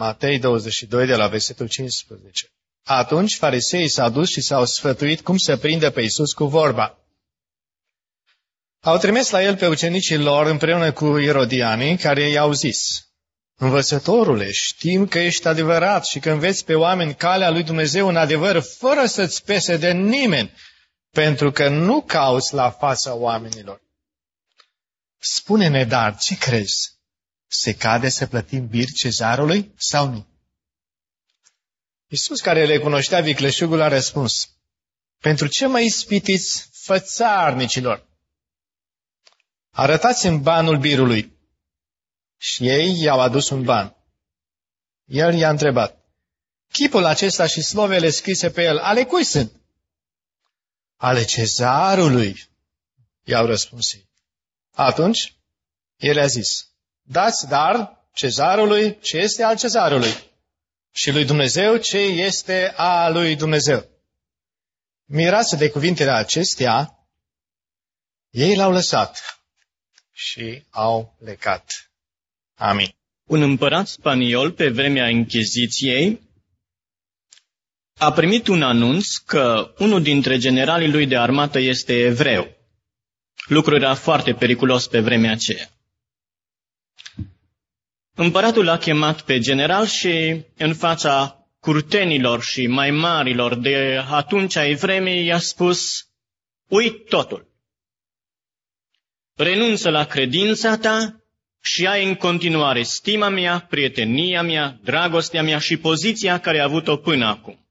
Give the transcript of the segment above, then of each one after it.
Matei 22, de la versetul 15. Atunci fariseii s-au dus și s-au sfătuit cum să prindă pe Iisus cu vorba. Au trimis la el pe ucenicii lor împreună cu irodianii, care i-au zis: Învățătorule, știm că ești adevărat și că înveți pe oameni calea lui Dumnezeu în adevăr, fără să-ți pese de nimeni, pentru că nu cauți la fața oamenilor. Spune-ne, dar, ce crezi? Se cade să plătim biri cezarului sau nu? Iisus, care le cunoștea vicleșugul, a răspuns: Pentru ce mă ispitiți, fățarnicilor? Arătați-mi banul birului. Și ei i-au adus un ban. El i-a întrebat: Chipul acesta și slovele scrise pe el, ale cui sunt? Ale cezarului, i-au răspuns ei. Atunci, el a zis: Dați dar cezarului ce este al cezarului și lui Dumnezeu ce este a lui Dumnezeu. Mirați de cuvintele acestea, ei l-au lăsat și au plecat. Amin. Un împărat spaniol pe vremea Inchiziției a primit un anunț că unul dintre generalii lui de armată este evreu. Lucrul era foarte periculos pe vremea aceea. Împăratul l-a chemat pe general și în fața curtenilor și mai marilor de atunci ai vremii i-a spus: Uit totul. Renunță la credința ta și ai în continuare stima mea, prietenia mea, dragostea mea și poziția care a avut-o până acum.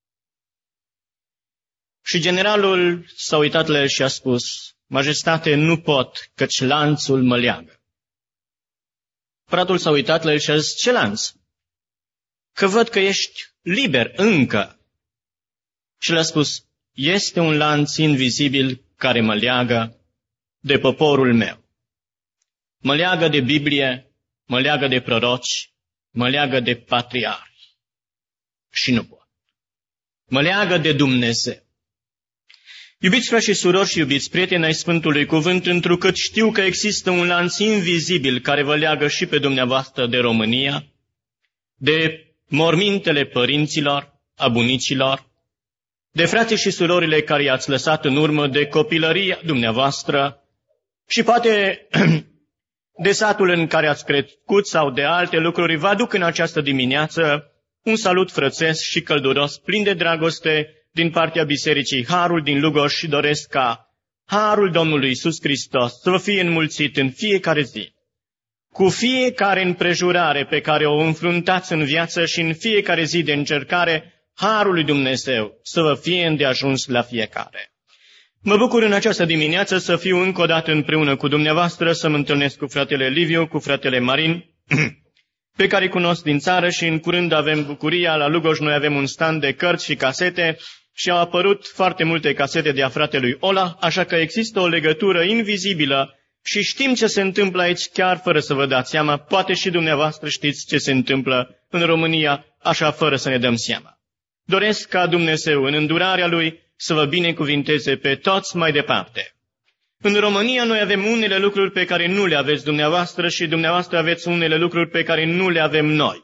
Și generalul s-a uitat la el și a spus: Majestate, nu pot, căci lanțul mă leagă. Împăratul s-a uitat la el și a zis: Ce lanț? Că văd că ești liber încă. Și le-a spus: Este un lanț invizibil care mă leagă de poporul meu. Mă leagă de Biblie, mă leagă de proroci, mă leagă de patriarhi. Și nu pot. Mă leagă de Dumnezeu. Iubiți frați și surori și iubiți prieteni ai Sfântului Cuvânt, întrucât știu că există un lanț invizibil care vă leagă și pe dumneavoastră de România, de mormintele părinților, a bunicilor, de frații și surorile care i-ați lăsat în urmă, de copilăria dumneavoastră și poate de satul în care ați crescut sau de alte lucruri, vă aduc în această dimineață un salut frățesc și călduros, plin de dragoste, din partea Bisericii Harul din Lugoj și doresc ca Harul Domnului Iisus Hristos să vă fie înmulțit în fiecare zi, cu fiecare împrejurare pe care o înfruntați în viață și în fiecare zi de încercare, Harul lui Dumnezeu să vă fie îndeajuns la fiecare. Mă bucur în această dimineață să fiu încă o dată împreună cu dumneavoastră, să mă întâlnesc cu fratele Liviu, cu fratele Marin, pe care îi cunosc din țară și în curând avem bucuria, la Lugoj noi avem un stand de cărți și casete și au apărut foarte multe casete de a fratelui Ola, așa că există o legătură invizibilă și știm ce se întâmplă aici chiar fără să vă dați seama, poate și dumneavoastră știți ce se întâmplă în România, așa fără să ne dăm seama. Doresc ca Dumnezeu, în îndurarea Lui, să vă binecuvinteze pe toți mai departe. În România noi avem unele lucruri pe care nu le aveți dumneavoastră și dumneavoastră aveți unele lucruri pe care nu le avem noi.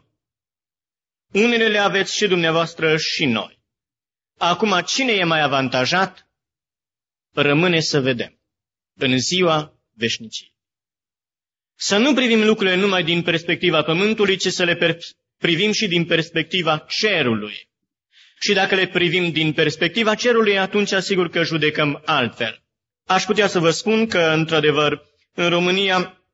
Unele le aveți și dumneavoastră și noi. Acum, cine e mai avantajat? Rămâne să vedem. În ziua veșniciei. Să nu privim lucrurile numai din perspectiva pământului, ci să le privim și din perspectiva cerului. Și dacă le privim din perspectiva cerului, atunci asigur că judecăm altfel. Aș putea să vă spun că, într-adevăr, în România,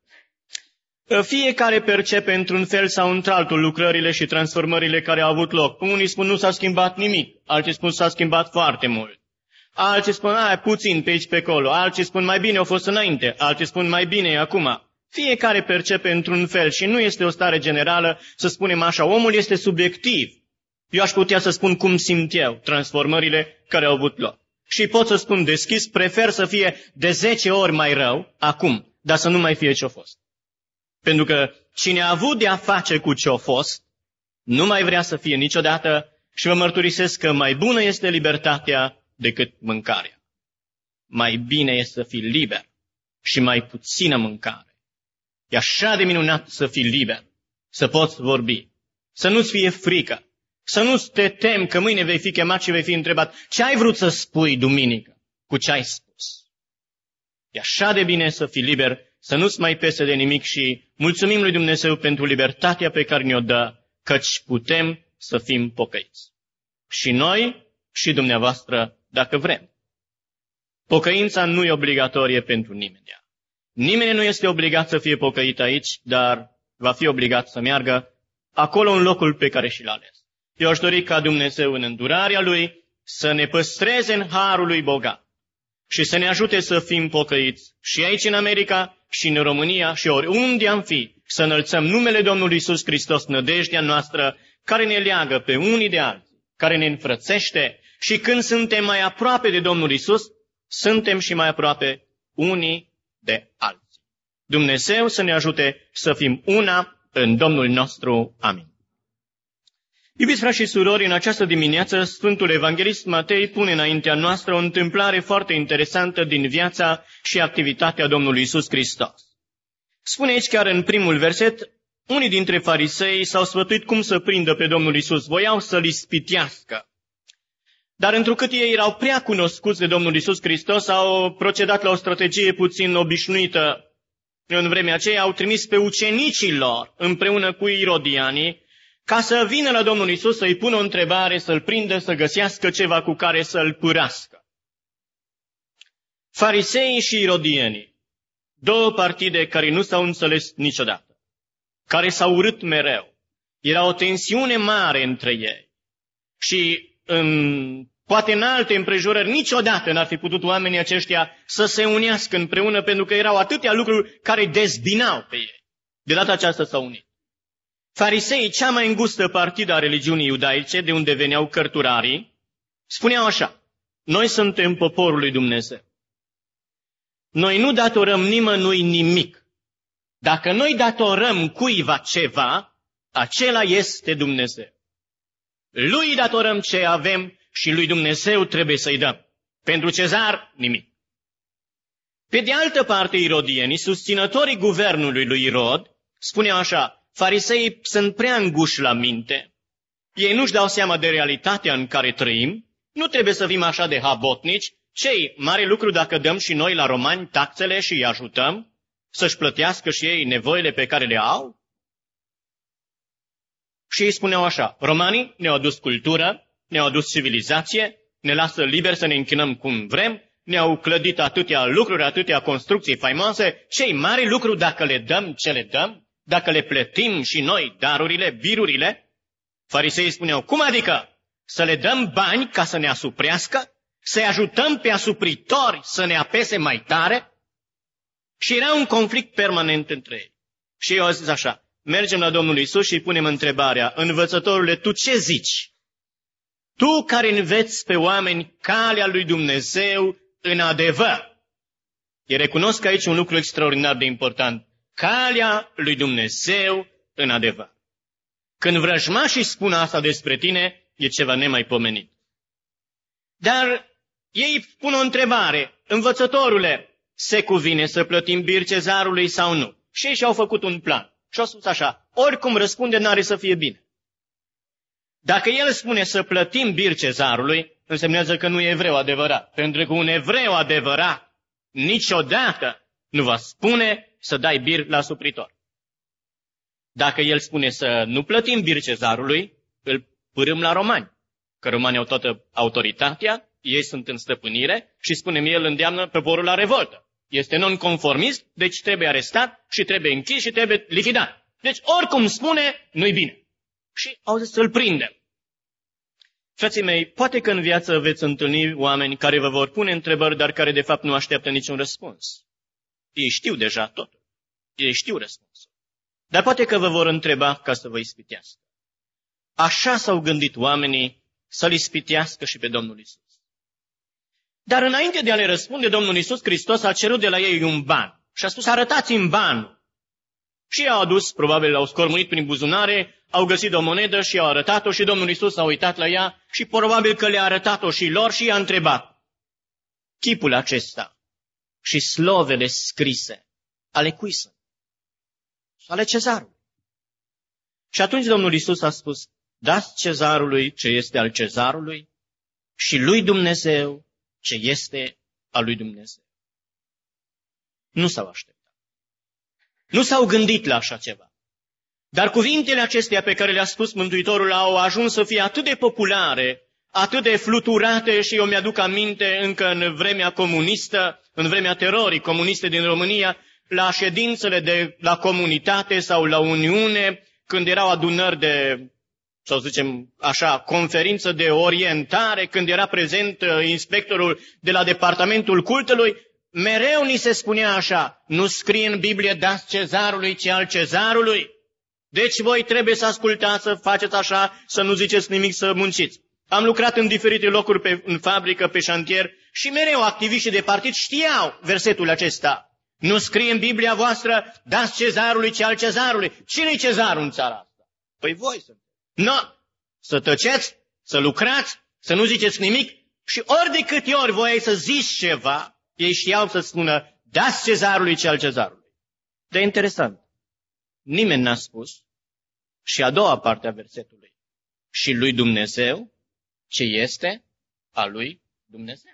fiecare percepe într-un fel sau într-altul lucrările și transformările care au avut loc. Unii spun nu s-a schimbat nimic, alții spun s-a schimbat foarte mult. Alții spun puțin pe aici pe acolo, alții spun mai bine au fost înainte, alții spun mai bine e acum. Fiecare percepe într-un fel și nu este o stare generală să spunem așa, omul este subiectiv. Eu aș putea să spun cum simt eu transformările care au avut loc. Și pot să spun deschis, prefer să fie de 10 ori mai rău acum, dar să nu mai fie ce-a fost. Pentru că cine a avut de-a face cu ce-a fost, nu mai vrea să fie niciodată și vă mărturisesc că mai bună este libertatea decât mâncarea. Mai bine este să fii liber și mai puțină mâncare. E așa de minunat să fii liber, să poți vorbi, să nu-ți fie frică, să nu te temi că mâine vei fi chemat și vei fi întrebat ce ai vrut să spui duminică cu ce ai spus. E așa de bine să fii liber, să nu-ți mai pese de nimic și mulțumim lui Dumnezeu pentru libertatea pe care ne-o dă, căci putem să fim pocăiți. Și noi și dumneavoastră, dacă vrem. Pocăința nu e obligatorie pentru nimeni. Nimeni nu este obligat să fie pocăit aici, dar va fi obligat să meargă acolo în locul pe care și l-a ales. Eu aș dori ca Dumnezeu în îndurarea Lui să ne păstreze în harul Lui bogat și să ne ajute să fim pocăiți și aici în America și în România și oriunde am fi, să înălțăm numele Domnului Iisus Hristos, nădejdea noastră, care ne leagă pe unii de alții, care ne înfrățește și când suntem mai aproape de Domnul Iisus, suntem și mai aproape unii de alții. Dumnezeu să ne ajute să fim una în Domnul nostru. Amin. Iubiți frați și surori, în această dimineață, Sfântul Evanghelist Matei pune înaintea noastră o întâmplare foarte interesantă din viața și activitatea Domnului Iisus Hristos. Spune aici chiar în primul verset, unii dintre farisei s-au sfătuit cum să prindă pe Domnul Iisus, voiau să-L ispitească. Dar întrucât ei erau prea cunoscuți de Domnul Iisus Hristos, au procedat la o strategie puțin obișnuită. În vremea aceea au trimis pe ucenicii lor, împreună cu irodianii, ca să vină la Domnul Iisus să-i pună o întrebare, să-L prindă, să găsească ceva cu care să-L pârască. Fariseii și irodienii, două partide care nu s-au înțeles niciodată, care s-au urât mereu. Era o tensiune mare între ei. Și poate în alte împrejurări niciodată n-ar fi putut oamenii aceștia să se unească împreună, pentru că erau atâtea lucruri care dezbinau pe ei. De data aceasta s-au unit. Fariseii, cea mai îngustă partidă a religiunii iudaice, de unde veneau cărturarii, spuneau așa: noi suntem poporul lui Dumnezeu. Noi nu datorăm nimănui nimic. Dacă noi datorăm cuiva ceva, acela este Dumnezeu. Lui datorăm ce avem și lui Dumnezeu trebuie să-i dăm. Pentru Cezar, nimic. Pe de altă parte, irodienii, susținătorii guvernului lui Irod, spuneau așa: fariseii sunt prea înguși la minte, ei nu-și dau seama de realitatea în care trăim, nu trebuie să fim așa de habotnici, ce-i mare lucru dacă dăm și noi la romani taxele și îi ajutăm să-și plătească și ei nevoile pe care le au? Și ei spuneau așa: romanii ne-au adus cultură, ne-au adus civilizație, ne lasă liber să ne închinăm cum vrem, ne-au clădit atâtea lucruri, atâtea construcții faimoase, ce-i mare lucru dacă le dăm ce le dăm? Dacă le plătim și noi darurile, birurile? Fariseii spuneau: cum adică? Să le dăm bani ca să ne asuprească? Să-i ajutăm pe asupritori să ne apese mai tare? Și era un conflict permanent între ei. Și eu au zis așa: mergem la Domnul Iisus și îi punem întrebarea: învățătorule, tu ce zici? Tu care înveți pe oameni calea lui Dumnezeu în adevăr. Ei recunosc aici un lucru extraordinar de important: calea lui Dumnezeu în adevăr. Când vrăjmașii spun asta despre tine, e ceva nemaipomenit. Dar ei pun o întrebare: învățătorule, se cuvine să plătim bir Cezarului sau nu? Și ei și-au făcut un plan. Și au spus așa: oricum răspunde, n-are să fie bine. Dacă el spune să plătim bir Cezarului, însemnează că nu e evreu adevărat. Pentru că un evreu adevărat niciodată nu va spune să dai bir la supritor. Dacă el spune să nu plătim bir Cezarului, îl pârâm la romani. Că romanii au toată autoritatea, ei sunt în stăpânire și, spunem, el îndeamnă poporul la revoltă. Este nonconformist, deci trebuie arestat și trebuie închis și trebuie lichidat. Deci oricum spune, nu-i bine. Și au zis să-l prindem. Frații mei, poate că în viață veți întâlni oameni care vă vor pune întrebări, dar care de fapt nu așteaptă niciun răspuns. Ei știu deja totul. Ei știu răspunsul. Dar poate că vă vor întreba ca să vă ispitească. Așa s-au gândit oamenii să-L ispitească și pe Domnul Iisus. Dar înainte de a le răspunde, Domnul Iisus Hristos a cerut de la ei un ban și a spus: arătați-mi banul. Și i-au adus, probabil l-au scormuit prin buzunare, au găsit o monedă și i-au arătat-o și Domnul Iisus a uitat la ea și probabil că le-a arătat-o și lor și i-a întrebat: chipul acesta și slovele scrise, ale cui sunt? Ale Cezarului. Și atunci Domnul Iisus a spus, dați cezarului ce este al cezarului și lui Dumnezeu ce este al lui Dumnezeu. Nu s-au așteptat. Nu s-au gândit la așa ceva. Dar cuvintele acestea pe care le-a spus Mântuitorul au ajuns să fie atât de populare, atât de fluturate și eu mi-aduc aminte încă în vremea comunistă, în vremea terorii comuniste din România, la ședințele de la comunitate sau la Uniune, când erau adunări de, sau zicem așa, conferință de orientare, când era prezent inspectorul de la departamentul cultului, mereu ni se spunea așa, nu scrie în Biblie dați cezarului ce al cezarului. Deci voi trebuie să ascultați, să faceți așa, să nu ziceți nimic, să munciți. Am lucrat în diferite locuri, în fabrică, pe șantier și mereu activiștii de partid știau versetul acesta. Nu scrie în Biblia voastră, dați cezarului ce al cezarului. Cine-i cezarul în țara asta? Păi voi sunteți. Nu, să tăceți, să lucrați, să nu ziceți nimic și ori de câte ori voiai să zici ceva, ei știau să spună, dați cezarului ce al cezarului. Dar e interesant. Nimeni n-a spus, și a doua parte a versetului, și lui Dumnezeu ce este a lui Dumnezeu.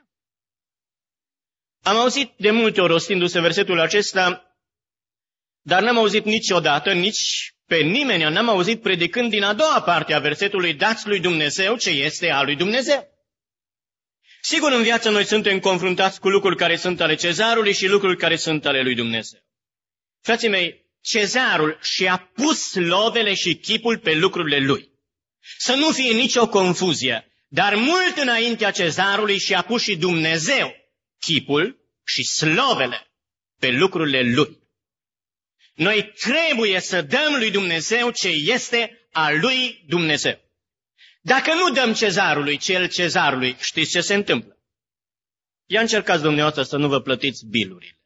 Am auzit de multe ori rostindu-se versetul acesta, dar n-am auzit niciodată, nici pe nimeni n-am auzit predicând din a doua parte a versetului, dați lui Dumnezeu ce este a lui Dumnezeu. Sigur, în viață noi suntem confruntați cu lucruri care sunt ale cezarului și lucruri care sunt ale lui Dumnezeu. Frații mei, cezarul și-a pus lovele și chipul pe lucrurile lui. Să nu fie nicio confuzie, dar mult înaintea cezarului și-a pus și Dumnezeu chipul și slovele pe lucrurile lui. Noi trebuie să dăm lui Dumnezeu ce este al lui Dumnezeu. Dacă nu dăm cezarului cel cezarului, știți ce se întâmplă? Ia încercați dumneavoastră să nu vă plătiți bilurile.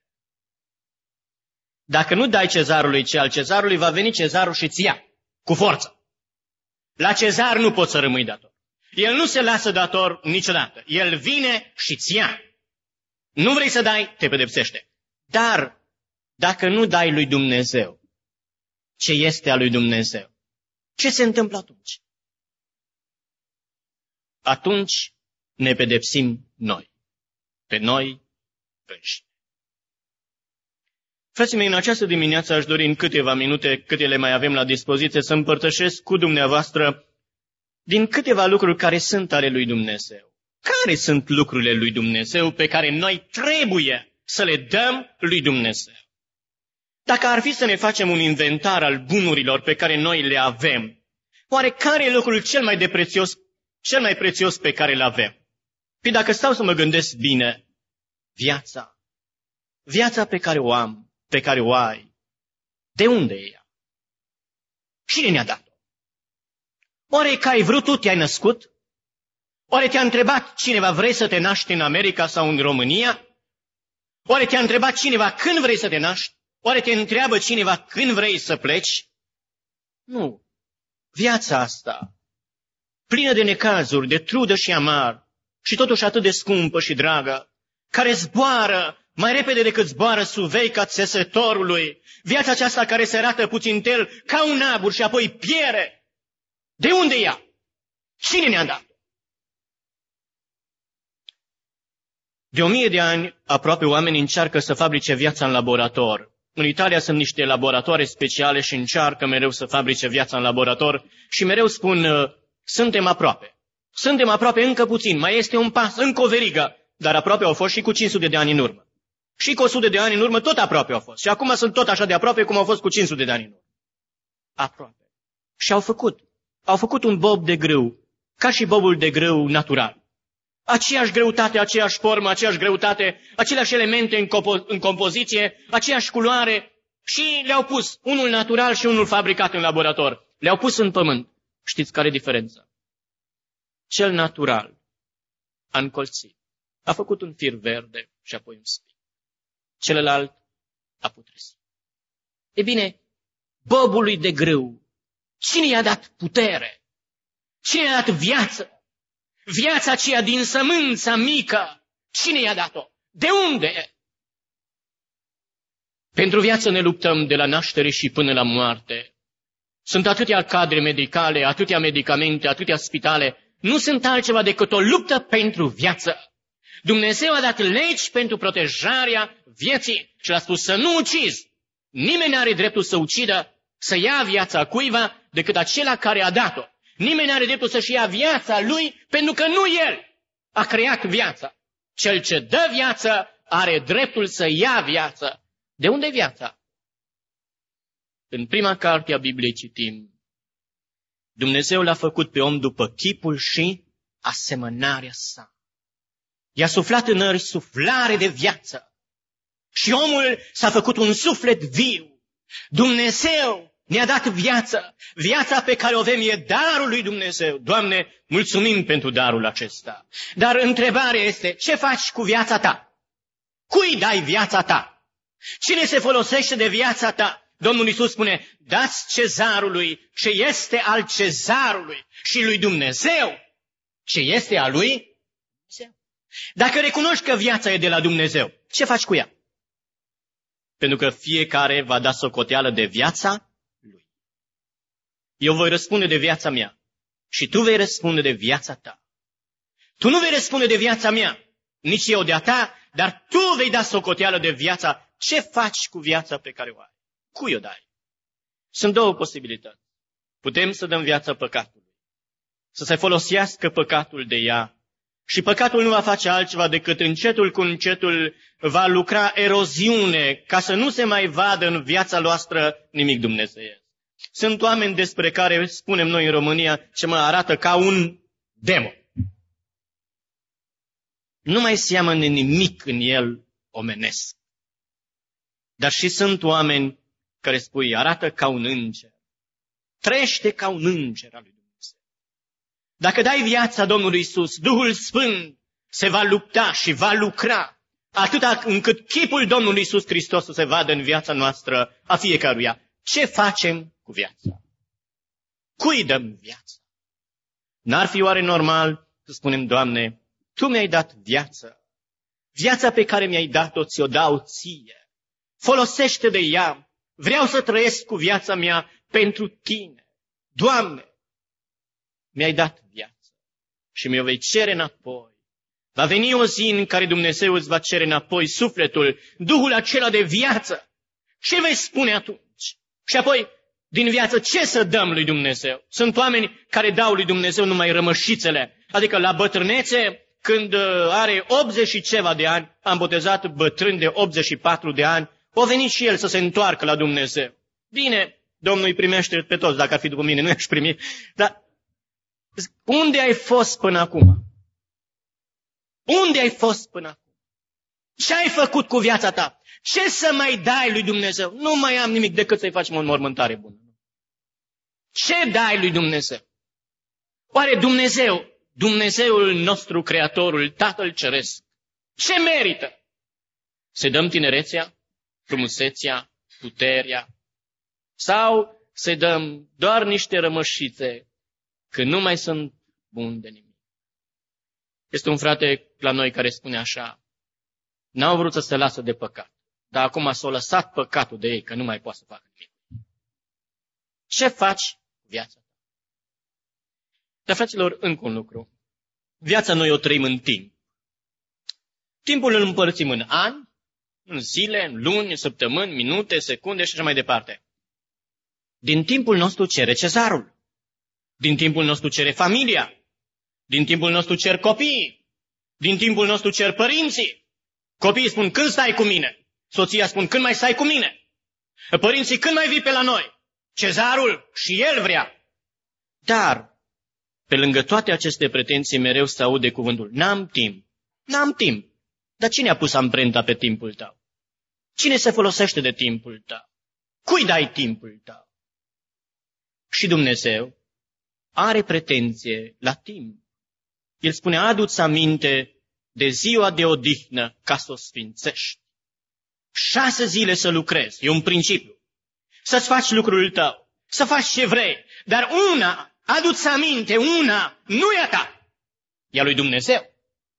Dacă nu dai cezarului ce al cezarului, va veni cezarul și ți ia, cu forță. La cezar nu poți să rămâi dator. El nu se lasă dator niciodată. El vine și ți ia. Nu vrei să dai, te pedepsește. Dar dacă nu dai lui Dumnezeu ce este al lui Dumnezeu, ce se întâmplă atunci? Atunci ne pedepsim noi, pe noi înșine. Frații mei, în această dimineață aș dori în câteva minute, câte le mai avem la dispoziție, să împărtășesc cu dumneavoastră din câteva lucruri care sunt ale lui Dumnezeu. Care sunt lucrurile lui Dumnezeu pe care noi trebuie să le dăm lui Dumnezeu? Dacă ar fi să ne facem un inventar al bunurilor pe care noi le avem, oare care e lucrul cel mai prețios pe care îl avem? Păi dacă stau să mă gândesc bine, viața pe care o am, pe care o ai, de unde e ea? Cine ne-a dat-o? Oare că ai vrut tu, te-ai născut? Oare te-a întrebat cineva, vrei să te naști în America sau în România? Oare te-a întrebat cineva când vrei să te naști? Oare te întreabă cineva când vrei să pleci? Nu. Viața asta, plină de necazuri, de trudă și amar, și totuși atât de scumpă și dragă, care zboară mai repede decât zboară suveica țesătorului, viața aceasta care se arată puțintel ca un abur și apoi piere. De unde e ea? Cine ne-a dat? De 1000 de ani, aproape oamenii încearcă să fabrice viața în laborator. În Italia sunt niște laboratoare speciale și încearcă mereu să fabrice viața în laborator și mereu spun, suntem aproape. Suntem aproape încă puțin, mai este un pas, încă o verigă, dar aproape au fost și cu 500 de ani în urmă. Și cu 100 de ani în urmă tot aproape au fost. Și acum sunt tot așa de aproape cum au fost cu 500 de ani în urmă. Aproape. Și au făcut un bob de grâu, ca și bobul de grâu natural. Aceeași greutate, aceeași formă, aceeași greutate, aceleași elemente în compoziție, aceeași culoare și le-au pus unul natural și unul fabricat în laborator. Le-au pus în pământ. Știți care e diferența? Cel natural a încolțit, a făcut un fir verde și apoi un spic. Celălalt a putresit. E bine, bobului de grâu, cine i-a dat putere? Cine i-a dat viață? Viața aceea din sămânța mică, cine i-a dat-o? De unde? Pentru viață ne luptăm de la naștere și până la moarte. Sunt atâtea cadre medicale, atâtea medicamente, atâtea spitale. Nu sunt altceva decât o luptă pentru viață. Dumnezeu a dat legi pentru protejarea vieții și l-a spus să nu ucizi. Nimeni nu are dreptul să ucidă, să ia viața cuiva decât acela care a dat-o. Nimeni nu are dreptul să-și ia viața lui pentru că nu el a creat viața. Cel ce dă viață are dreptul să ia viață. De unde viața? În prima carte a Bibliei citim: Dumnezeu l-a făcut pe om după chipul și asemănarea sa. I-a suflat în nări suflare de viață. Și omul s-a făcut un suflet viu. Dumnezeu ne-a dat viață. Viața pe care o avem e darul lui Dumnezeu. Doamne, mulțumim pentru darul acesta. Dar întrebarea este, ce faci cu viața ta? Cui dai viața ta? Cine se folosește de viața ta? Domnul Iisus spune, dați cezarului ce este al cezarului și lui Dumnezeu ce este al lui Dumnezeu. Dacă recunoști că viața e de la Dumnezeu, ce faci cu ea? Pentru că fiecare va da socoteală de viața lui. Eu voi răspunde de viața mea și tu vei răspunde de viața ta. Tu nu vei răspunde de viața mea, nici eu de a ta, dar tu vei da socoteală de viața. Ce faci cu viața pe care o ai? Cui o dai? Sunt două posibilități. Putem să dăm viața păcatului, să se folosească păcatul de ea. Și păcatul nu va face altceva decât încetul cu încetul va lucra eroziune ca să nu se mai vadă în viața noastră nimic dumnezeiesc. Sunt oameni despre care spunem noi în România ce mă arată ca un demon. Nu mai seamănă nimic în el omenesc. Dar și sunt oameni care spui arată ca un înger. Trăiește ca un înger al lui Dumnezeu. Dacă dai viața Domnului Iisus, Duhul Sfânt se va lupta și va lucra atâta încât chipul Domnului Iisus Hristos să se vadă în viața noastră a fiecăruia. Ce facem cu viața? Cui dăm viața? N-ar fi oare normal să spunem, Doamne, Tu mi-ai dat viață. Viața pe care mi-ai dat-o ți-o dau ție. Folosește de ea. Vreau să trăiesc cu viața mea pentru Tine. Doamne, mi-ai dat viață și mi-o vei cere înapoi. Va veni o zi în care Dumnezeu îți va cere înapoi sufletul, Duhul acela de viață. Ce vei spune atunci? Și apoi, din viață, ce să dăm lui Dumnezeu? Sunt oameni care dau lui Dumnezeu numai rămășițele. Adică la bătrânețe, când are 80 și ceva de ani, am botezat bătrân de 84 de ani, o venit și el să se întoarcă la Dumnezeu. Bine, Domnul îi primește pe toți, dacă ar fi după mine, nu i-aș primi. Dar unde ai fost până acum? Unde ai fost până acum? Ce ai făcut cu viața ta? Ce să mai dai lui Dumnezeu? Nu mai am nimic decât să-i facem o înmormântare bună. Ce dai lui Dumnezeu? Oare Dumnezeu, Dumnezeul nostru, Creatorul, Tatăl Ceresc, ce merită? Să dăm tinerețea, frumusețea, puterea? Sau să dăm doar niște rămășițe, că nu mai sunt buni de nimic? Este un frate la noi care spune așa, n-au vrut să se lasă de păcat, dar acum s-au lăsat păcatul de ei, că nu mai poate să facă nimic. Ce faci cu viața? Dar, fraților, încă un lucru. Viața noi o trăim în timp. Timpul îl împărțim în ani, în zile, în luni, săptămâni, minute, secunde și așa mai departe. Din timpul nostru cere cezarul. Din timpul nostru cere familia. Din timpul nostru cer copiii. Din timpul nostru cer părinții. Copiii spun, când stai cu mine? Soția spun, când mai stai cu mine? Părinții, când mai vii pe la noi? Cezarul și el vrea. Dar, pe lângă toate aceste pretenții, mereu se aude cuvântul, n-am timp. N-am timp. Dar cine a pus amprenta pe timpul tău? Cine se folosește de timpul tău? Cui dai timpul tău? Și Dumnezeu are pretenție la timp. El spune, adu-ți aminte de ziua de odihnă ca să o sfințești. 6 zile să lucrezi, e un principiu. Să-ți faci lucrul tău, să faci ce vrei, dar una, adu-ți aminte, una nu e a ta, e a lui Dumnezeu.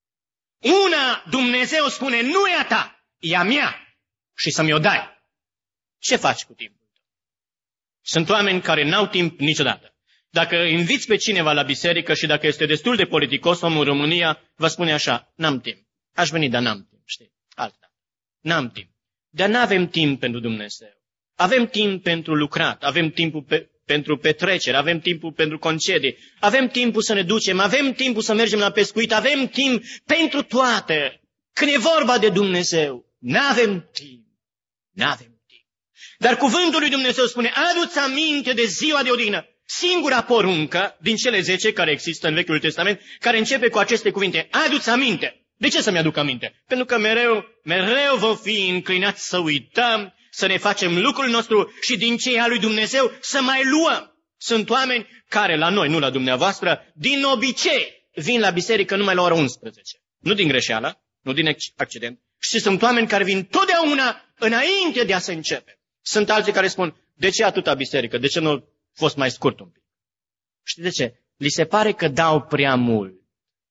Una, Dumnezeu spune, nu e a ta, e a mea și să mi-o dai. Ce faci cu timpul tău? Sunt oameni care n-au timp niciodată. Dacă inviți pe cineva la biserică și dacă este destul de politicos omul în România, va spune așa, n-am timp. Aș veni, dar n-am timp, știi? Alta. N-am timp. Dar n-avem timp pentru Dumnezeu. Avem timp pentru lucrat, avem timpul pentru petrecere, avem timpul pentru concedii, avem timpul să ne ducem, avem timpul să mergem la pescuit, avem timp pentru toate. Când e vorba de Dumnezeu, n-avem timp. N-avem timp. Dar cuvântul lui Dumnezeu spune, adu-ți aminte de ziua de odihnă. Singura poruncă din cele 10 care există în Vechiul Testament, care începe cu aceste cuvinte, adu-ți aminte. De ce să-mi aduc aminte? Pentru că mereu vom fi înclinați să uităm, să ne facem lucrul nostru și din ce a lui Dumnezeu să mai luăm. Sunt oameni care la noi, nu la dumneavoastră, din obicei vin la biserică numai la ora 11. Nu din greșeală, nu din accident. Și sunt oameni care vin totdeauna înainte de a se începe. Sunt alții care spun, de ce atâta biserică? De ce nu a fost mai scurt un pic? Știi de ce? Li se pare că dau prea mult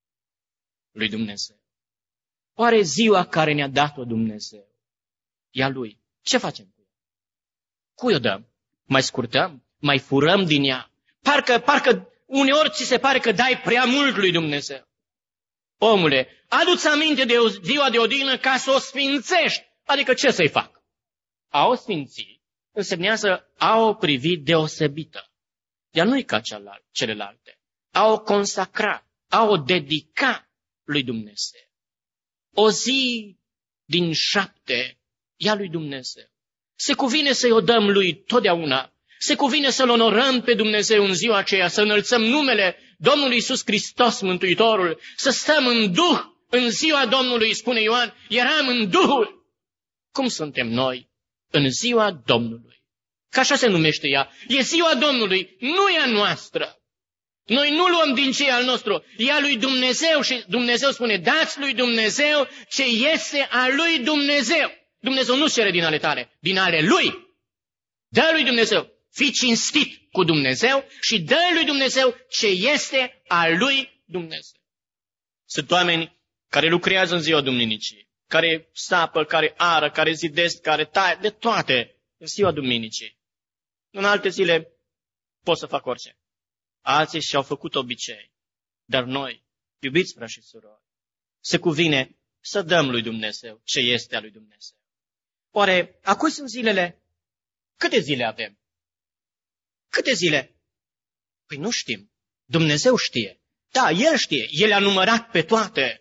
lui Dumnezeu. Oare ziua care ne-a dat-o Dumnezeu e a Lui? Ce facem cu ea? Cui o dăm? Mai scurtăm? Mai furăm din ea? Parcă uneori ți se pare că dai prea mult lui Dumnezeu. Omule, adu-ți aminte de ziua de odihnă ca să o sfințești. Adică ce să-i fac? A o sfinți însemnează a o privi deosebită. Ea nu e ca celelalte. A o consacra, a o dedica lui Dumnezeu. O zi din 7 e a lui Dumnezeu. Se cuvine să-i o dăm lui totdeauna. Se cuvine să-L onorăm pe Dumnezeu în ziua aceea, să înălțăm numele Domnului Iisus Hristos, Mântuitorul, să stăm în Duh. În ziua Domnului, spune Ioan, eram în Duhul. Cum suntem noi în ziua Domnului? Că așa se numește ea. E ziua Domnului, nu e a noastră. Noi nu luăm din ce e al nostru, e a lui Dumnezeu și Dumnezeu spune, dați lui Dumnezeu ce este a lui Dumnezeu. Dumnezeu nu cere din ale tale, din ale lui. Dă lui Dumnezeu, fii cinstit cu Dumnezeu și dă lui Dumnezeu ce este a lui Dumnezeu. Sunt oameni care lucrează în ziua duminicii, care sapă, care ară, care zidesc, care taie, de toate în ziua duminicii. În alte zile pot să fac orice. Alții și-au făcut obicei. Dar noi, iubiți frați și surori, se cuvine să dăm lui Dumnezeu ce este a lui Dumnezeu. Oare, acum sunt zilele? Câte zile avem? Câte zile? Păi nu știm. Dumnezeu știe. Da, El știe. El a numărat pe toate.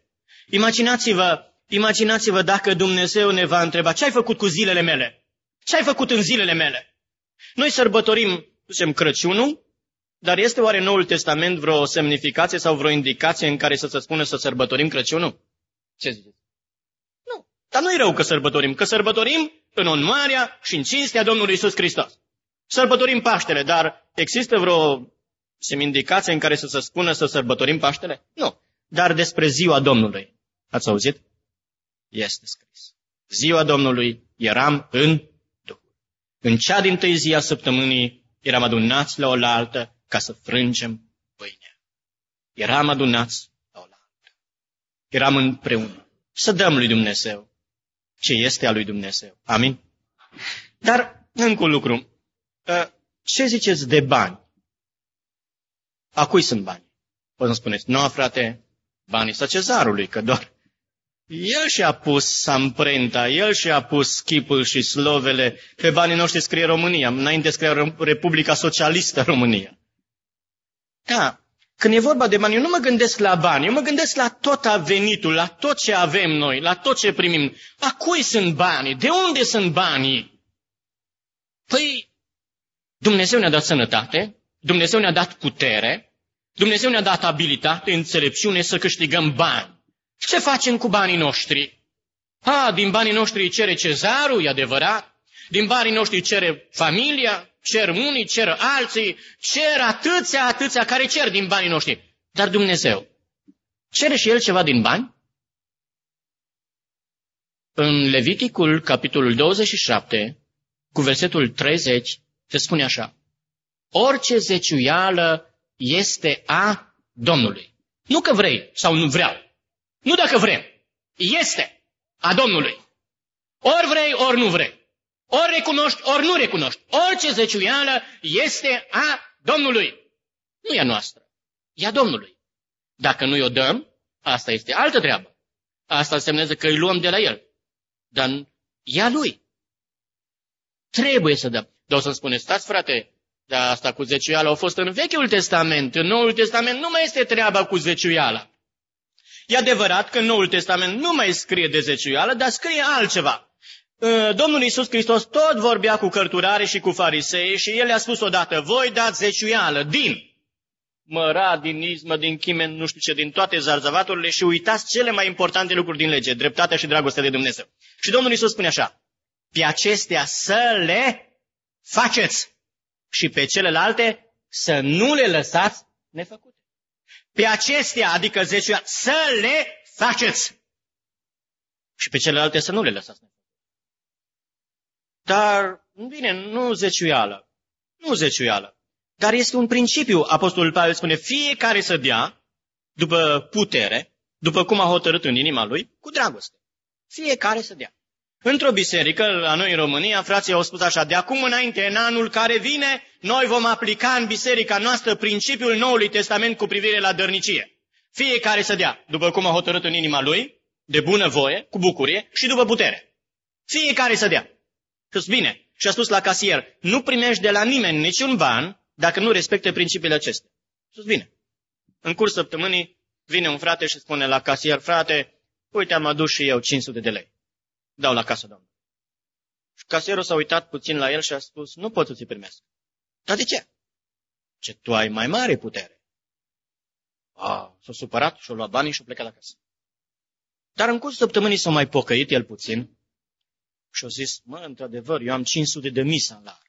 Imaginați-vă dacă Dumnezeu ne va întreba, ce ai făcut cu zilele mele? Ce ai făcut în zilele mele? Noi sărbătorim, zicem, Crăciunul, dar este oare în Noul Testament vreo semnificație sau vreo indicație în care să se spună să sărbătorim Crăciunul? Ce ziceți? Nu, dar nu e rău că sărbătorim în onoarea și în cinstea Domnului Iisus Hristos. Sărbătorim Paștele, dar există vreo indicație în care să se spună să sărbătorim Paștele? Nu, dar despre ziua Domnului. Ați auzit? Este scris. Ziua Domnului eram în Duh. În cea dintâi zi a săptămânii eram adunați la oaltă ca să frângem pâinea. Eram adunați la oaltă. Eram împreună. Să dăm lui Dumnezeu ce este a lui Dumnezeu. Amin? Dar, încă un lucru. Ce ziceți de bani? A cui sunt bani? Poți să-mi spuneți, nu, frate, banii sunt cezarului, că doar el și-a pus amprenta, el și-a pus chipul și slovele. Pe banii noștri scrie România, înainte scria Republica Socialistă România. Da, când e vorba de bani, eu nu mă gândesc la bani, eu mă gândesc la tot venitul, la tot ce avem noi, la tot ce primim. A cui sunt banii? De unde sunt banii? Păi, Dumnezeu ne-a dat sănătate, Dumnezeu ne-a dat putere, Dumnezeu ne-a dat abilitate, înțelepciune să câștigăm bani. Ce facem cu banii noștri? Din banii noștri îi cere cezarul, e adevărat. Din banii noștri cere familia, cer unii, cer alții, cer atâția care cer din banii noștri. Dar Dumnezeu, cere și El ceva din bani? În Leviticul, capitolul 27, cu versetul 30, se spune așa. Orice zeciuială este a Domnului. Nu că vrei sau nu vreau. Nu dacă vrem. Este a Domnului. Ori vrei, ori nu vrei. Ori recunoști, ori nu recunoști. Orice zeciuială este a Domnului. Nu e a noastră, e a Domnului. Dacă nu i-o dăm, asta este altă treabă. Asta înseamnă că îi luăm de la El. Dar e a Lui. Trebuie să dăm. Dar o să-mi spune, stați frate, dar asta cu zeciuiala a fost în Vechiul Testament. În Noul Testament nu mai este treaba cu zeciuiala. E adevărat că în Noul Testament nu mai scrie de zeciuială, dar scrie altceva. Domnul Iisus Hristos tot vorbea cu cărturare și cu farisei și El le-a spus odată, voi dați zeciuială din măra, din izmă, din chimen, nu știu ce, din toate zarzavaturile și uitați cele mai importante lucruri din lege, dreptatea și dragostea de Dumnezeu. Și Domnul Iisus spune așa, pe acestea să le faceți și pe celelalte să nu le lăsați nefăcute. Pe acestea, adică zeciuială, să le faceți și pe celelalte să nu le lăsați nefăcute. Dar, bine, nu zeciuială. Dar este un principiu, Apostolul Pavel spune, fiecare să dea după putere, după cum a hotărât în inima lui, cu dragoste. Fiecare să dea. Într-o biserică, la noi în România, frații au spus așa, de acum înainte, în anul care vine, noi vom aplica în biserica noastră principiul Noului Testament cu privire la dărnicie. Fiecare să dea, după cum a hotărât în inima lui, de bună voie, cu bucurie și după putere. Fiecare să dea. Și bine, și a spus la casier, nu primești de la nimeni niciun ban dacă nu respecte principiile acestea. Și bine, în curs săptămânii vine un frate și spune la casier, frate, uite, am adus și eu 500 de lei. Dau la casă, Domnului. Și casierul s-a uitat puțin la el și a spus, nu pot să-ți primesc. Dar de ce? Ce tu ai mai mare putere. S-a supărat și-a luat banii și-a plecat la casă. Dar în cursul săptămânii s-a mai pocăit el puțin și a zis, într-adevăr, eu am 500.000 salar.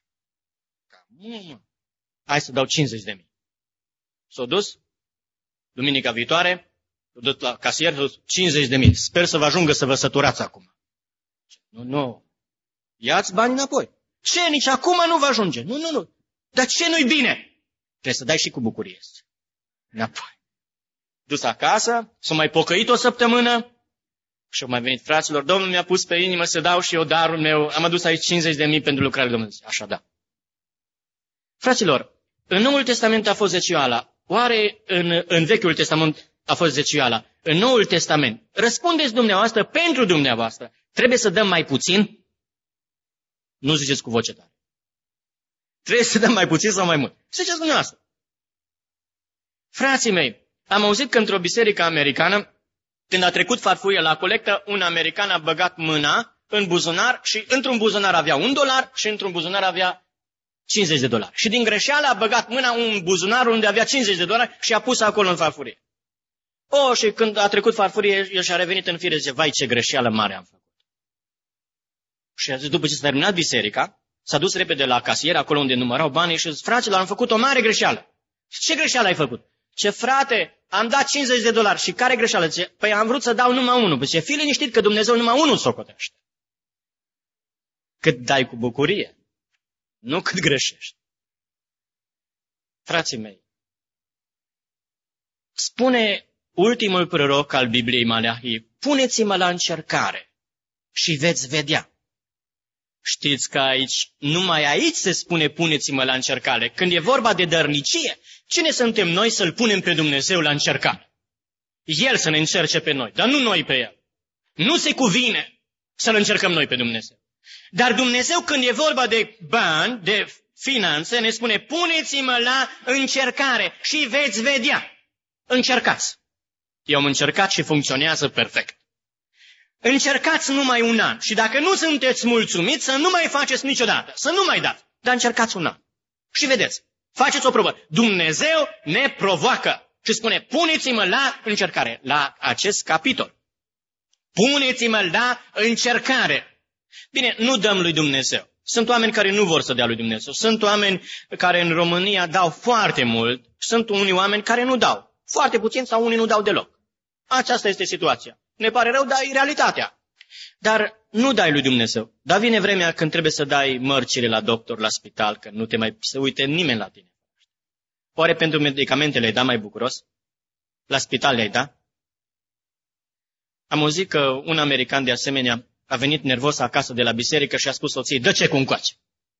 Hai să dau 50.000. S-a dus, duminica viitoare, s-a dus la casier, s-a dus 50.000. Sper să vă ajungă să vă săturați acum. Nu. Ia-ți bani înapoi. Ce? Nici acum nu va ajunge. Nu. Dar ce nu-i bine? Trebuie să dai și cu bucurie. Înapoi. Dus acasă, s-a mai pocăit o săptămână și au mai venit fraților. Domnul mi-a pus pe inimă să dau și eu darul meu. Am adus aici 50.000 pentru lucrarea Domnului. Așa, da. Fraților, în Noul Testament a fost zeciuiala. Oare în Vechiul Testament a fost zeciuiala? În Noul Testament, răspundeți dumneavoastră pentru dumneavoastră. Trebuie să dăm mai puțin? Nu ziceți cu voce tare. Trebuie să dăm mai puțin sau mai mult? Ziceți dumneavoastră. Frații mei, am auzit că într-o biserică americană, când a trecut farfurie la colectă, un american a băgat mâna în buzunar și într-un buzunar avea $1 și într-un buzunar avea $50. Și din greșeală a băgat mâna în buzunar unde avea $50 și a pus acolo în farfurie. Și când a trecut farfurie, el și-a revenit în fire, zice, vai, ce greșeală mare am făcut. Și a zis, după ce s-a terminat biserica, s-a dus repede la casier, acolo unde numărau banii, și a zis, fraților, am făcut o mare greșeală. Ce greșeală ai făcut? Ce, frate, am dat $50. Și care greșeală? Zice, păi am vrut să dau numai unul. Zice, fii liniștit că Dumnezeu numai unul socotește. Cât dai cu bucurie, nu cât greșești. Frații mei, spune ultimul proroc al Bibliei Maleahi, puneți-mă la încercare și veți vedea. Știți că numai aici se spune puneți-mă la încercare. Când e vorba de dărnicie, cine suntem noi să-L punem pe Dumnezeu la încercare? El să ne încerce pe noi, dar nu noi pe El. Nu se cuvine să-L încercăm noi pe Dumnezeu. Dar Dumnezeu, când e vorba de bani, de finanțe, ne spune puneți-mă la încercare și veți vedea. Încercați. Eu am încercat și funcționează perfect. Încercați numai un an și dacă nu sunteți mulțumiți, să nu mai faceți niciodată, să nu mai dați, dar încercați un an. Și vedeți, faceți o probă. Dumnezeu ne provoacă și spune, puneți-mă la încercare, la acest capitol. Puneți-mă la încercare. Bine, nu dăm lui Dumnezeu. Sunt oameni care nu vor să dea lui Dumnezeu. Sunt oameni care în România dau foarte mult. Sunt unii oameni care nu dau. Foarte puțin sau unii nu dau deloc. Aceasta este situația. Ne pare rău, dar e realitatea. Dar nu dai lui Dumnezeu. Dar vine vremea când trebuie să dai mărcile la doctor, la spital, că nu te mai se uite nimeni la tine. Oare pentru medicamente le-ai dat mai bucuros? La spital le-ai dat? Am auzit că un american de asemenea a venit nervos acasă de la biserică și a spus soției, dă cecul încoace.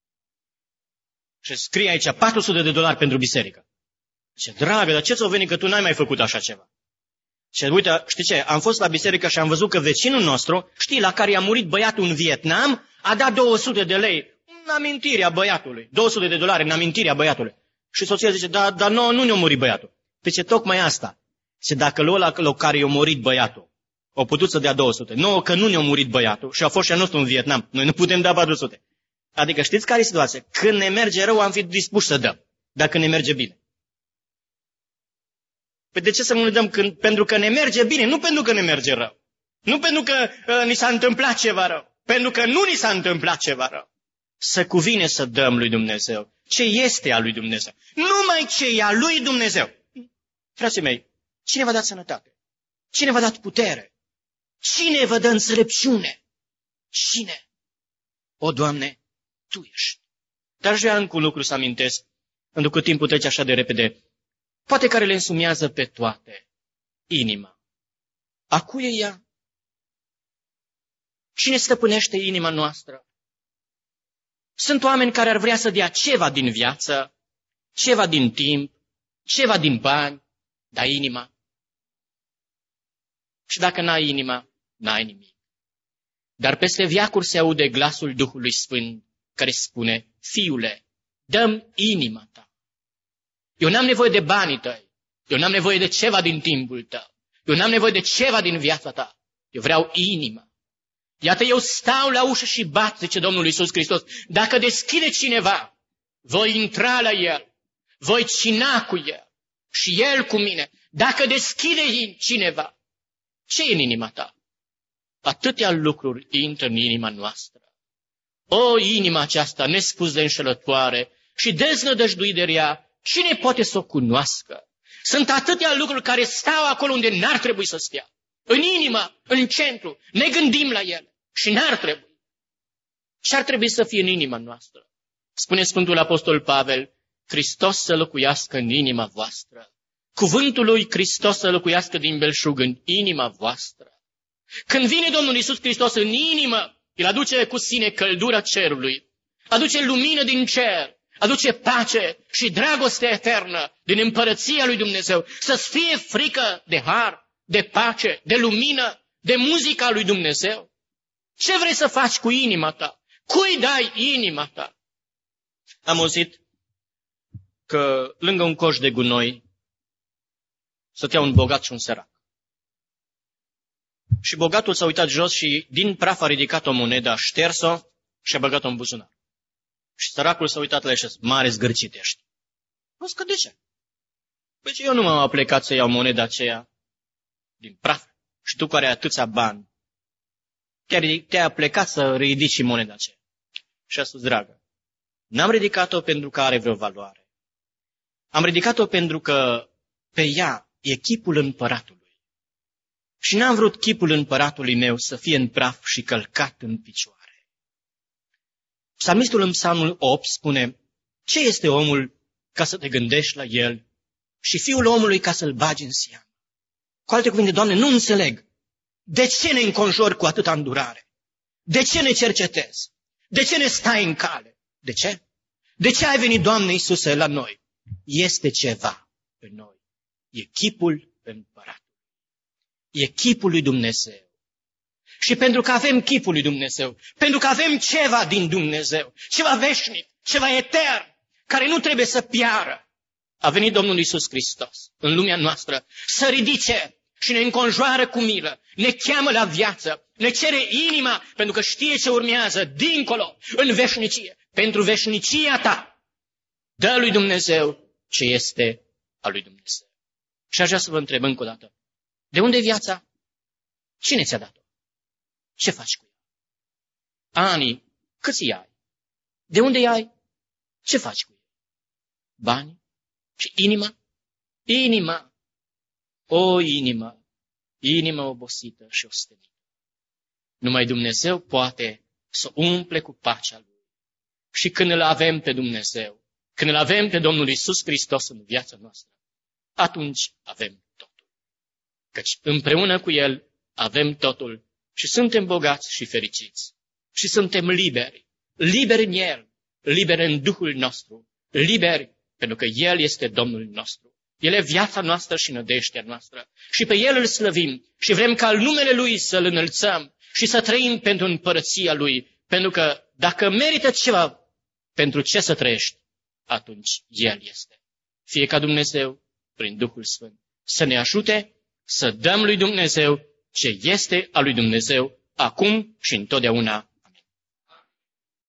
Și scrie aici $400 pentru biserică. Ce dragă, dar ce ți-o venit că tu n-ai mai făcut așa ceva? Și uite, știi ce, am fost la biserică și am văzut că vecinul nostru, știi, la care i-a murit băiatul în Vietnam, a dat $200 în amintirea băiatului. $200 în amintirea băiatului. Și soția zice, dar nu ne-a murit băiatul. Pe ce tocmai asta. Și dacă la care i-a murit băiatul, au putut să dea 200. Nu, că nu ne-a murit băiatul și a fost și a nostru în Vietnam. Noi nu putem da 400. Adică știți care e situația? Când ne merge rău, am fi dispuși să dăm. Dacă ne merge bine. Păi de ce să nu ne dăm? Pentru că ne merge bine, nu pentru că ne merge rău. Nu pentru că ni s-a întâmplat ceva rău. Pentru că nu ni s-a întâmplat ceva rău. Să cuvine să dăm lui Dumnezeu ce este a lui Dumnezeu. Numai ce e a lui Dumnezeu. Frații mei, cine v-a dat sănătate? Cine v-a dat putere? Cine vă dă înțelepciune? Cine? O, Doamne, Tu ești. Dar aș vrea încă un lucru să amintesc, pentru că timpul trece așa de repede. Poate care le însumează pe toate. Inima. A cui e ea? Cine stăpânește inima noastră? Sunt oameni care ar vrea să dea ceva din viață, ceva din timp, ceva din bani, dar inima. Și dacă n-ai inima, n-ai nimic. Dar peste veacuri se aude glasul Duhului Sfânt care spune, Fiule, dă-mi inima ta. Eu n-am nevoie de banii tăi. Eu n-am nevoie de ceva din timpul tău. Eu n-am nevoie de ceva din viața ta. Eu vreau inima. Iată, eu stau la ușă și bat, zice Domnul Iisus Hristos. Dacă deschide cineva, voi intra la el. Voi cina cu el. Și el cu mine. Dacă deschide cineva, ce e în inima ta? Atâtea lucruri intră în inima noastră. O, inima aceasta nespus de înșelătoare și deznădăjduit de rea, cine poate să o cunoască? Sunt atâtea lucruri care stau acolo unde n-ar trebui să stea. În inimă, în centru, ne gândim la ele și n-ar trebui. Ce ar trebui să fie în inima noastră? Spune Sfântul Apostol Pavel, Hristos să locuiască în inima voastră. Cuvântul lui Hristos să locuiască din belșug în inima voastră. Când vine Domnul Iisus Hristos în inimă, El aduce cu sine căldura cerului, aduce lumină din cer, aduce pace și dragoste eternă din împărăția lui Dumnezeu. Să-ți fie frică de har, de pace, de lumină, de muzica lui Dumnezeu. Ce vrei să faci cu inima ta? Cui dai inima ta? Am auzit că lângă un coș de gunoi stătea un bogat și un sărac. Și bogatul s-a uitat jos și din praf a ridicat o monedă, a șters-o și a băgat-o în buzunar. Și săracul s-a uitat la el și a zis, mare zgârcit ești. Nu zic că de ce? Păi eu nu m-am aplicat să iau moneda aceea din praf. Și tu care ai atâția bani, te-ai aplicat să ridici și moneda aceea. Și a spus, dragă, n-am ridicat-o pentru că are vreo valoare. Am ridicat-o pentru că pe ea e chipul împăratului. Și n-am vrut chipul împăratului meu să fie în praf și călcat în picioare. Psalmistul în Psalmul 8 spune, ce este omul ca să te gândești la el și fiul omului ca să-l bagi în seamă? Cu alte cuvinte, Doamne, nu înțeleg. De ce ne înconjori cu atâta îndurare? De ce ne cercetezi? De ce ne stai în cale? De ce? De ce ai venit, Doamne Iisuse, la noi? Este ceva în noi. E chipul împăratului. E chipul lui Dumnezeu. Și pentru că avem chipul lui Dumnezeu, pentru că avem ceva din Dumnezeu, ceva veșnic, ceva etern, care nu trebuie să piară, a venit Domnul Iisus Hristos în lumea noastră să ridice și ne înconjoară cu milă, ne cheamă la viață, ne cere inima pentru că știe ce urmează dincolo, în veșnicie. Pentru veșnicia ta, dă lui Dumnezeu ce este a lui Dumnezeu. Și aș vrea să vă întreb încă o dată, de unde e viața? Cine ți-a dat-o? Ce faci cu ea? Anii, câți ai? De unde ai? Ce faci cu ea? Bani? Și inima? Inima. O inimă, inimă obosită și ostenită. Numai Dumnezeu poate să umple cu pacea Lui. Și când îl avem pe Dumnezeu, când îl avem pe Domnul Iisus Hristos în viața noastră, atunci avem totul. Căci împreună cu El avem totul Și suntem bogați și fericiți. Și suntem liberi. Liberi în El, liberi în Duhul nostru, liberi pentru că El este Domnul nostru. El e viața noastră și nădejdea noastră. Și pe El îl slăvim și vrem ca numele Lui să-L înălțăm și să trăim pentru împărăția Lui. Pentru că dacă merită ceva pentru ce să trăiești, atunci El este. Fie ca Dumnezeu, prin Duhul Sfânt, să ne ajute să dăm lui Dumnezeu ce este al lui Dumnezeu acum și întotdeauna.